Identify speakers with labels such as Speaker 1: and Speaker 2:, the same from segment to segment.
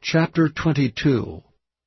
Speaker 1: Chapter 22.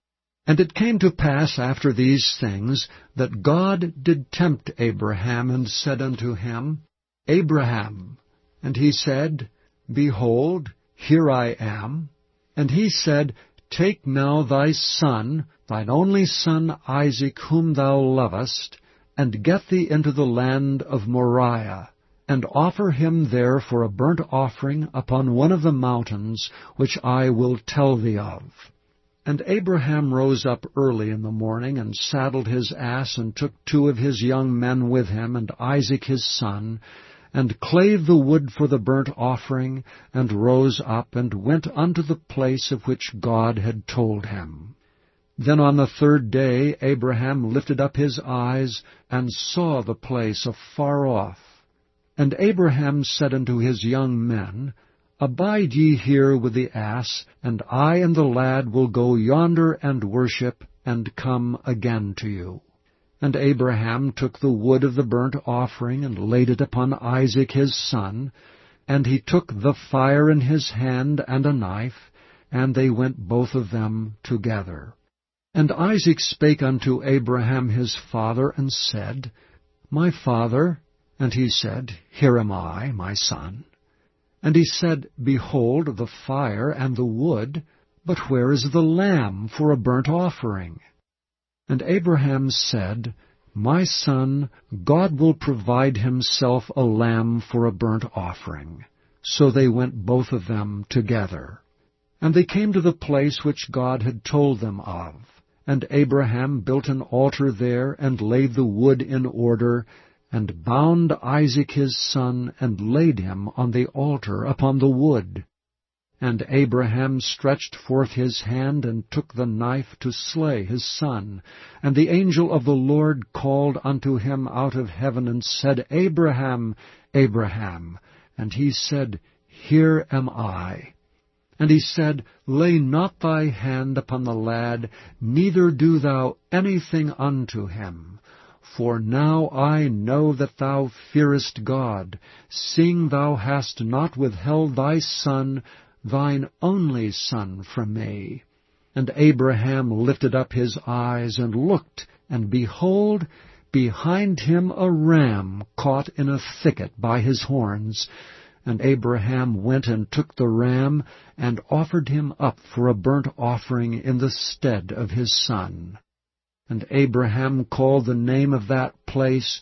Speaker 1: And it came to pass after these things, that God did tempt Abraham, and said unto him, Abraham. And he said, Behold, here I am. And he said, Take now thy son, thine only son Isaac, whom thou lovest, and get thee into the land of Moriah, and offer him there for a burnt offering upon one of the mountains, which I will tell thee of. And Abraham rose up early in the morning, and saddled his ass, and took 2 of his young men with him, and Isaac his son, and clave the wood for the burnt offering, and rose up, and went unto the place of which God had told him. Then on the 3rd day Abraham lifted up his eyes, and saw the place afar off. And Abraham said unto his young men, Abide ye here with the ass, and I and the lad will go yonder and worship, and come again to you. And Abraham took the wood of the burnt offering, and laid it upon Isaac his son, and he took the fire in his hand and a knife, and they went both of them together. And Isaac spake unto Abraham his father, and said, My father. And he said, Here am I, my son. And he said, Behold the fire and the wood, but where is the lamb for a burnt offering? And Abraham said, My son, God will provide himself a lamb for a burnt offering. So they went both of them together. And they came to the place which God had told them of. And Abraham built an altar there, and laid the wood in order, and bound Isaac his son, and laid him on the altar upon the wood. And Abraham stretched forth his hand, and took the knife to slay his son. And the angel of the Lord called unto him out of heaven, and said, Abraham, Abraham. And he said, Here am I. And he said, Lay not thy hand upon the lad, neither do thou anything unto him. For now I know that thou fearest God, seeing thou hast not withheld thy son, thine only son, from me. And Abraham lifted up his eyes, and looked, and behold, behind him a ram caught in a thicket by his horns. And Abraham went and took the ram, and offered him up for a burnt offering in the stead of his son. And Abraham called the name of that place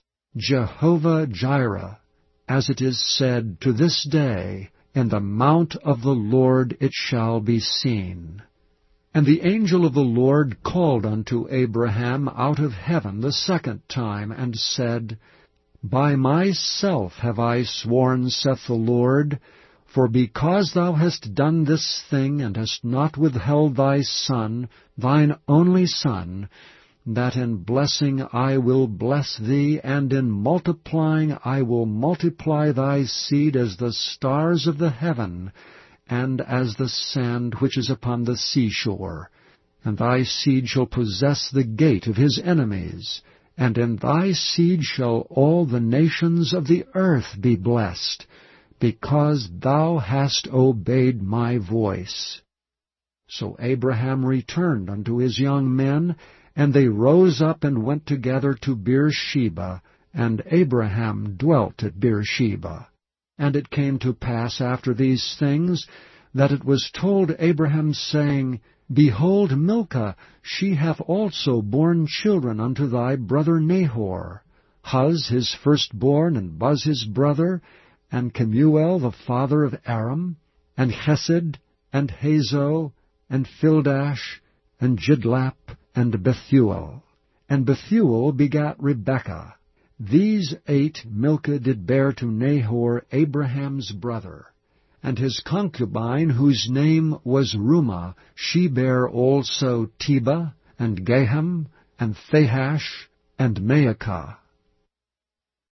Speaker 1: Jehovah-Jireh, as it is said, To this day, In the mount of the Lord it shall be seen. And the angel of the Lord called unto Abraham out of heaven the 2nd time, and said, By myself have I sworn, saith the Lord, for because thou hast done this thing, and hast not withheld thy son, thine only son, that in blessing I will bless thee, and in multiplying I will multiply thy seed as the stars of the heaven, and as the sand which is upon the seashore. And thy seed shall possess the gate of his enemies, and in thy seed shall all the nations of the earth be blessed, because thou hast obeyed my voice. So Abraham returned unto his young men, and they rose up and went together to Beersheba, and Abraham dwelt at Beersheba. And it came to pass after these things, that it was told Abraham, saying, Behold, Milcah, she hath also borne children unto thy brother Nahor, Huz his firstborn, and Buz his brother, and Kemuel the father of Aram, and Chesed, and Hazo, and Fildash, and Jidlap, and Bethuel. And Bethuel begat Rebekah. These 8 Milcah did bear to Nahor, Abraham's brother. And his concubine, whose name was Rumah, she bare also Tebah, and Gaham, and Thahash, and Maacah.